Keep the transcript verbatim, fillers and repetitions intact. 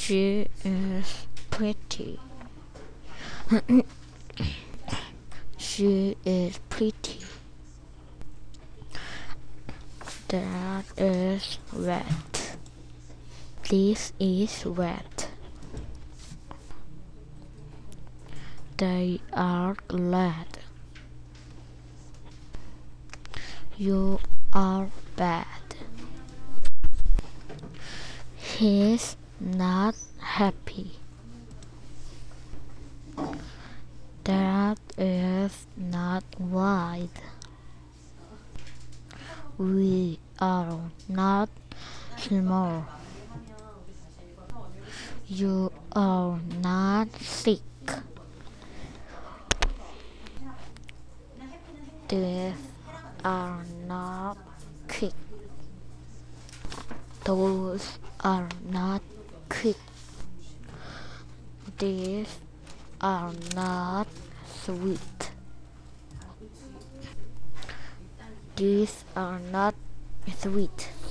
She is pretty. She is pretty. That is wet. This is wet. They are glad. You are bad. He's not happy. That is not right. We are not small. You are not sick. These are not quick. Those are not quick. These are not sweet. These are not sweet.